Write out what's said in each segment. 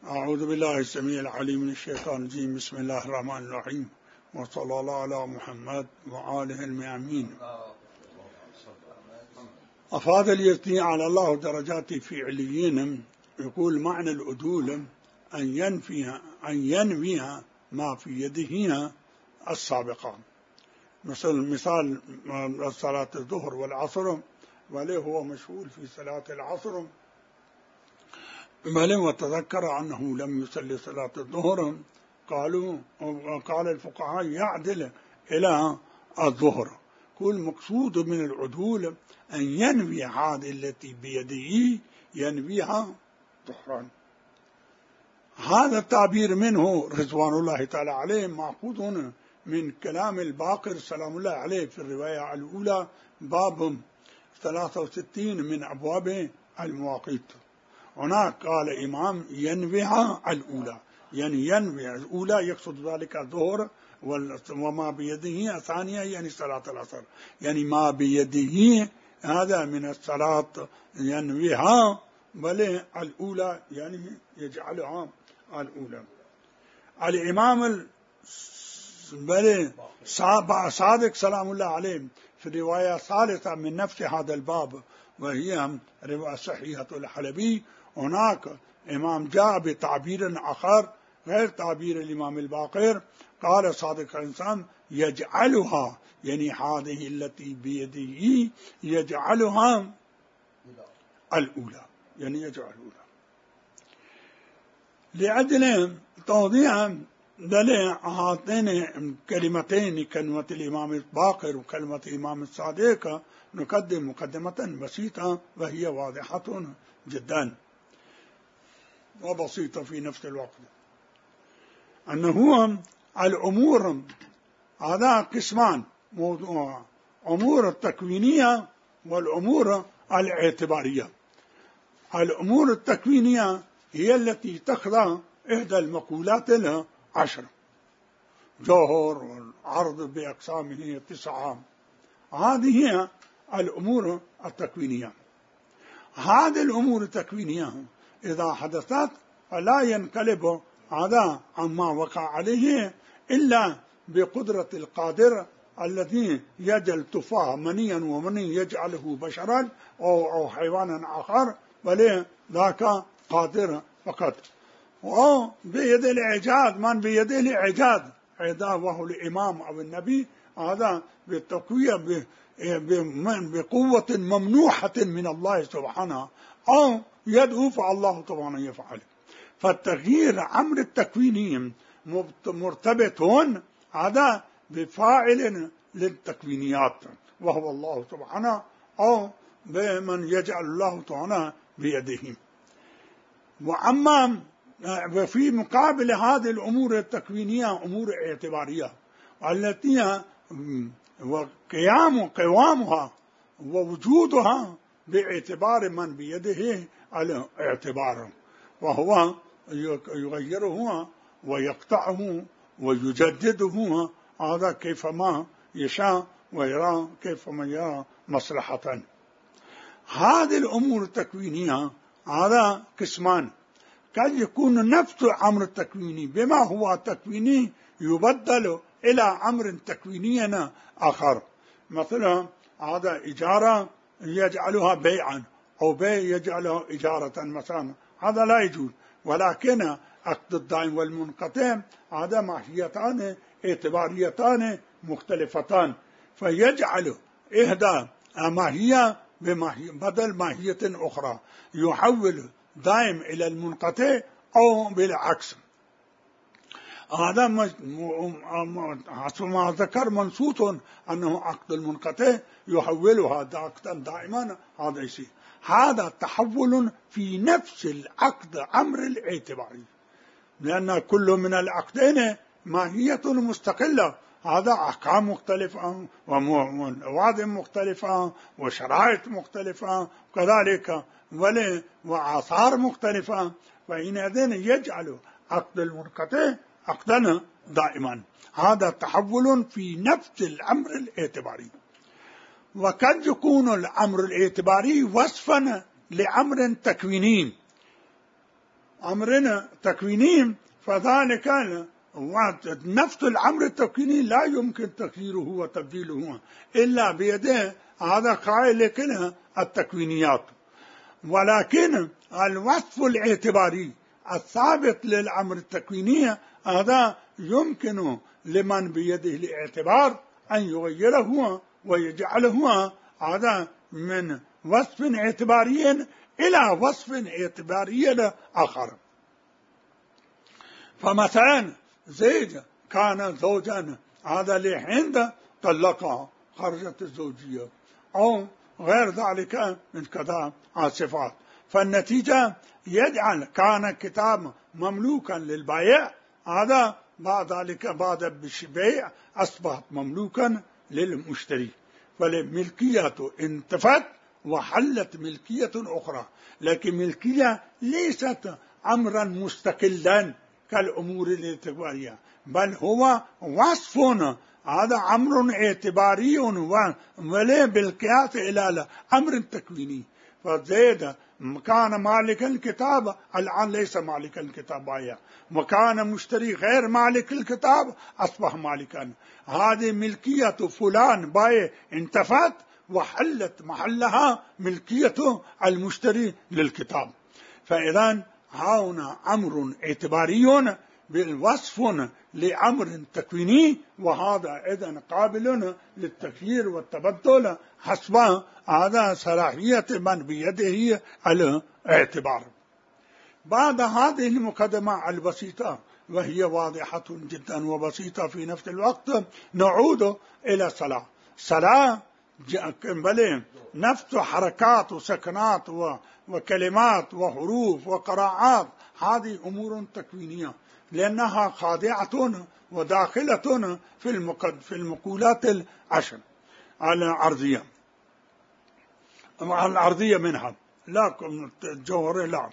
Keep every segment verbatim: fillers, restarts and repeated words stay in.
أعوذ بالله السميع العليم من الشيطان الرجيم. بسم الله الرحمن الرحيم، وصلى الله على محمد وآله الميامين. أفاد اليزني على الله درجات في عليين. يقول معنى العدول أن ينفيها أن ينويها ما في يده السابقة، مثل مثال صلاة الظهر والعصر، وليه هو مشغول في صلاة العصر، بل وتذكر أنه لم يصلي صلاة الظهر. قالوا قال الفقهاء يعدل إلى الظهر. كل مقصود من العدول أن ينوي هذه التي بيده ينويها ظهرا. هذا التعبير منه رضوان الله تعالى عليه مأخوذ من كلام الباقر سلام الله عليه في الرواية الأولى باب ثلاثة وستين من أبواب المواقيت. هناك قال إمام ينويها الأولى، يعني ينوي الأولى يقصد ذلك الظهر، وما بيده الثانية يعني صلاة العصر، يعني ما بيده هذا من الصلاة ينويها، بل الأولى يعني يجعلها الأولى. الإمام بل صادق سلام الله عليه في الرواية الثالثة من نفس هذا الباب، وهي رواية صحيحة الحلبي، هناك إمام جاء بتعبير آخر غير تعبير الإمام الباقر، قال صادق الإنسان يجعلها، يعني هذه التي بيده يجعلها الأولى، يعني يجعل الأولى. لأجل توضيح دليل هاتين كلمتين، كلمة الإمام الباقر وكلمة الإمام الصادق، نقدم مقدمة بسيطة وهي واضحة جدا وبسيطة في نفس الوقت. أنه الأمور هذا قسمان، موضوع أمور التكوينية والأمور الاعتبارية. الأمور التكوينية هي التي تخضع إحدى المقولات العشر، جوهر والعرض بأقسامه تسعة، هذه هي الأمور التكوينية. هذه الأمور التكوينية إذا حدثت فلا ينقلب هذا عما وقع عليه إلا بقدرة القادر الذي يجعل تفاح منيا ومني يجعله بشرا أو, أو حيوانا آخر، بل ذاك قادر فقط. أو بيد الإعجاز، من بيده الإعجاز إذا وهو الإمام أو النبي، هذا بالتقوية بقوة ممنوحة من الله سبحانه، أو يدعو فالله طبعا يفعل. فالتغيير أمر التكويني مرتبط هذا بفاعل للتكوينيات وهو الله سبحانه، أو بمن يجعل الله تعالى بيده. وأما وفي مقابل هذه الأمور التكوينية أمور اعتبارية التي وقيام قوامها ووجودها باعتبار من بيده الاعتبار، وهو يغيره ويقطعه ويجدده هذا كيفما يشاء ويرى كيفما يرى مصلحة. هذه الأمور التكوينية هذا قسمان، قد يكون نفس الأمر التكويني بما هو تكويني يبدل إلى أمر تكويني آخر، مثلا هذا إجارة يجعلها بيعا، أو بيع يجعلها إجارة مثلا، هذا لا يجوز. ولكن عقد الدائم والمنقطع هذا ماهيتان اعتباريتان مختلفتان، فيجعل إحدى ماهية بماهية بدل ماهية أخرى، يحول دائم إلى المنقطع أو بالعكس. هذا حسب ما ذكر منصوص أنه عقد المنقطع يحولها عقدا دائما، هذا يصير هذا تحول في نفس العقد أمر الاعتباري، لأن كل من العقدين ماهية مستقلة، هذا أحكام مختلفة ومواد مختلفة وشرائط مختلفة كذلك وآثار مختلفة، فإنذن يجعل عقد المنقطع عقدا دائما. هذا تحول في نفس الأمر الاعتباري. وقد يكون الأمر الاعتباري وصفا لأمر تكويني، أمر تكويني فذلك نفس الأمر التكويني لا يمكن تغييره وتبديله إلا بيده هذا قائل كلها التكوينيات. ولكن الوصف الاعتباري الثابت للأمر التكويني هذا يمكن لمن بيده الاعتبار أن يغيره ويجعله هذا من وصف اعتباري إلى وصف اعتباري آخر. فمثلا زيد كان زوجا هذا لحين طلقها خرجت الزوجية أو غير ذلك من كذا صفات، فالنتيجة يجعل كان كتاب مملوكا للبائع هذا بعد ذلك بعد البيع أصبحت مملوكا للمشتري، فالملكية انتفت وحلت ملكية أخرى، لكن ملكية ليست أمرا مستقلا كالأمور الاعتبارية، بل هو وصف هذا أمر اعتباري وليه بالقياس إلى أمر تكويني. فزيد كان مالك الكتاب الآن ليس مالك الكتاب بايع، وكان مشتري غير مالك الكتاب أصبح مالكا، هذه ملكية فلان بايع انتفت وحلت محلها ملكية المشتري للكتاب. فإذا هنا أمر اعتباري بالوصف لأمر تكويني، وهذا إذن قابل للتغيير والتبدل حسب هذا صلاحية من بيده الاعتبار. بعد هذه المقدمة البسيطة وهي واضحة جدا وبسيطة في نفس الوقت نعود إلى الصلاة. الصلاة بل نفس حركات وسكنات وكلمات وحروف وقراءات هذه أمور تكوينية، لأنها خاضعة وداخلة في في المقولات العشر العرضية العرضية منها لا الجوهر لا،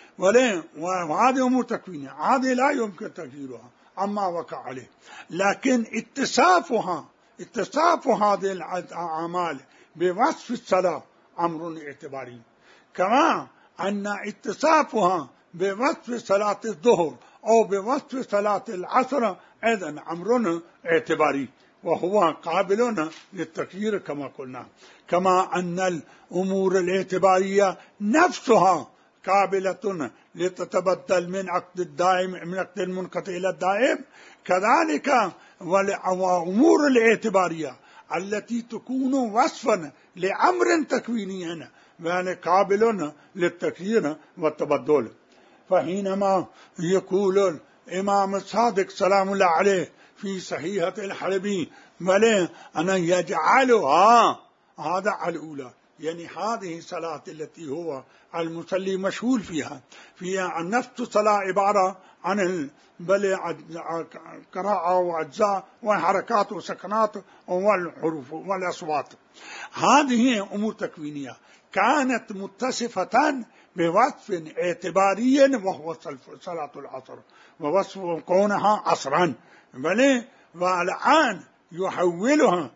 وهذه أمور تكوينية هذه لا يمكن تغييرها عما وقع عليه، لكن اتصافها اتصاف هذه الأعمال بوصف الصلاة أمر اعتباري، كما أن اتصافها بوصف صلاة الظهر أو بوصف صلاة العصر أيضا أمر اعتباري وهو قابل للتغيير كما قلنا، كما أن الأمور الاعتبارية نفسها قابلة لتتبدل من عقد الدائم من عقد المنقطع إلى الدائم، كذلك والأمور الاعتبارية التي تكون وصفا لأمر تكويني يعني قابل للتغيير والتبدل. فحينما يقول الإمام الصادق سلام الله عليه في صحيحة الحلبي بل أن يجعلها هذا الأولى، يعني هذه صلاة التي هو المصلي مشغول فيها فيها نفس الصلاة عبارة عن بل قراءة وأجزاء وحركات وسكنات والحروف والأصوات، هذه أمور تكوينية كانت متصفة بوصف اعتباري وهو صلاة العصر ووصف كونها عصرا، بل والآن يحولها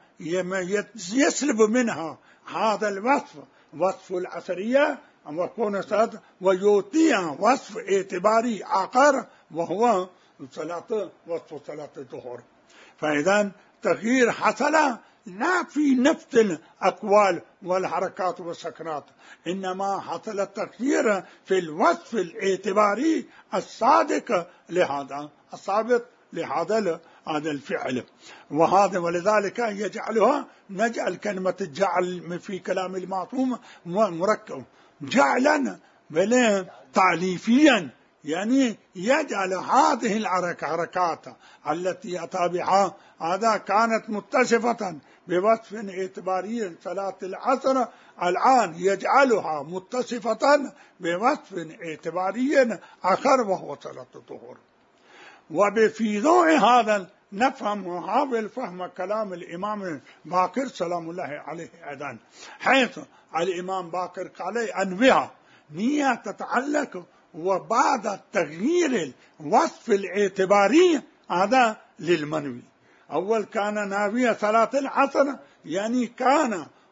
يسلب منها هذا الوصف وصف العصرية وكون صلاة ويعطيها وصف اعتباري آخر وهو صلاة وصف صلاة الظهر. فإذا تغيير حصل لا في نفس الأقوال والحركات والسكنات، إنما حصل التغيير في الوصف الاعتباري الصادق لهذا الصادق لهذا هذا الفعل، وهذا ولذلك يجعلها نجعل كلمة الجعل في كلام المعصوم مركب جعلا بل تعليفيا، يعني يجعل هذه الحركات التي أتى بها هذا كانت متصفة بوصف اعتباري صلاة العصر الآن يجعلها متصفة بوصف اعتباري آخر وهو صلاة الظهر. وفي ضوء هذا نفهم ونحاول فهم كلام الإمام باقر سلام الله عليه أيضا، حيث الإمام باقر قال أنبها نية تتعلق وبعد تغيير الوصف الاعتباري هذا للمنوي. أول كان ناوية صلاة العصر يعني كان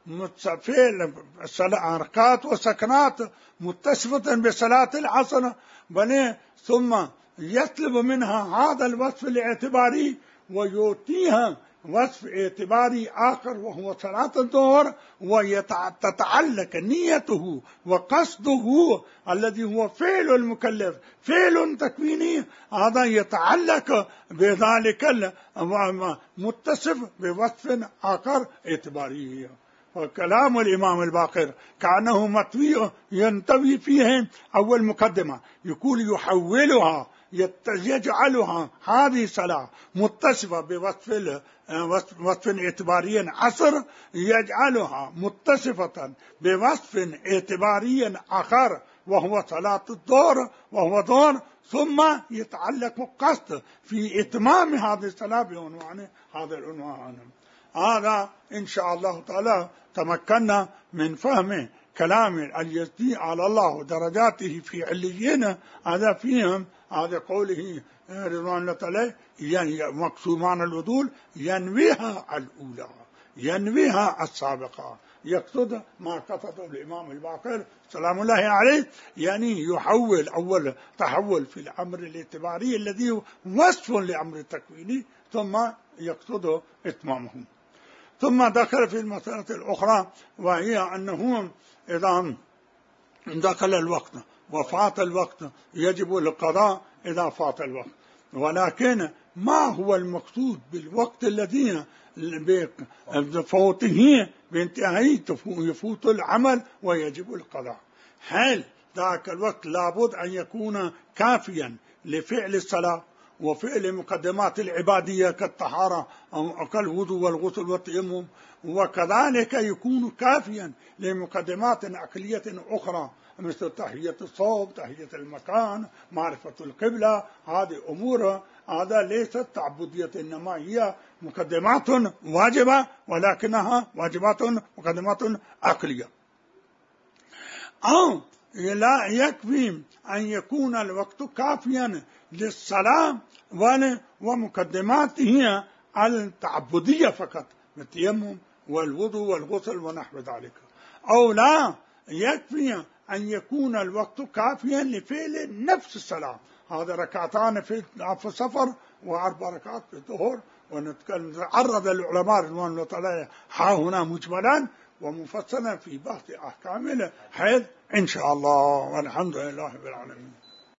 فعل حركات وسكنات متصفة بصلاة العصر، بل ثم يطلب منها هذا الوصف الاعتباري ويؤتيها وصف اعتباري آخر وهو صلاة الظهر، وتتعلق نيته وقصده الذي هو فعل المكلف فعل تكويني، هذا يتعلق بذلك متصف بوصف آخر اعتباري. وكلام الإمام الباقر كأنه مطوي ينتوي فيه أول مقدمة، يقول يحولها يجعلها هذه الصلاة متصفة بوصف وصف اعتباري عصر، يجعلها متصفة بوصف اعتباري آخر وهو صلاة الظهر وهو ظهر، ثم يتعلق قصد في إتمام هذه الصلاة بعنوان هذا العنوان. هذا إن شاء الله تعالى تمكنا من فهم كلام اليزدي على الله درجاته في عليين، هذا فيهم هذا قوله رضوان الله تعالى يعني مقصود معنى العدول ينويها الأولى ينويها السابقة، يقصد ما كتبه الإمام الباقر سلام الله عليه، يعني يحول أول تحول في الأمر الاعتباري الذي هو وصف لأمر التكويني، ثم يقصد إتمامه. ثم ذكر في المسألة الأخرى وهي أنه إذا دخل الوقت وفات الوقت يجب القضاء إذا فات الوقت، ولكن ما هو المقصود بالوقت الذي بفوته بانتهاء يفوت العمل ويجب القضاء؟ هل ذاك الوقت لابد أن يكون كافيا لفعل الصلاة وفعل مقدمات العبادية كالطهارة أو كالوضوء والغسل والتيمم، وكذلك يكون كافيا لمقدمات عقلية أخرى مثل تحية الصوب تحية المكان معرفة القبلة، هذه أمور هذا ليست تعبدية إنما هي مقدمات واجبة ولكنها واجبات مقدمات عقلية. أو لا يكفي أن يكون الوقت كافيا للصلاة ومقدماته التعبدية فقط التيمم والوضوء والغسل ونحو ذلك، أو لا يكفي أن يكون الوقت كافيا لفعل نفس الصلاة، هذا ركعتان في السفر وأربع ركعات في الظهر، ونتعرض العلماء رضوان الله تعالى ها هنا مجملا ومفصلا في بحث أحكام الحيض إن شاء الله، والحمد لله رب العالمين.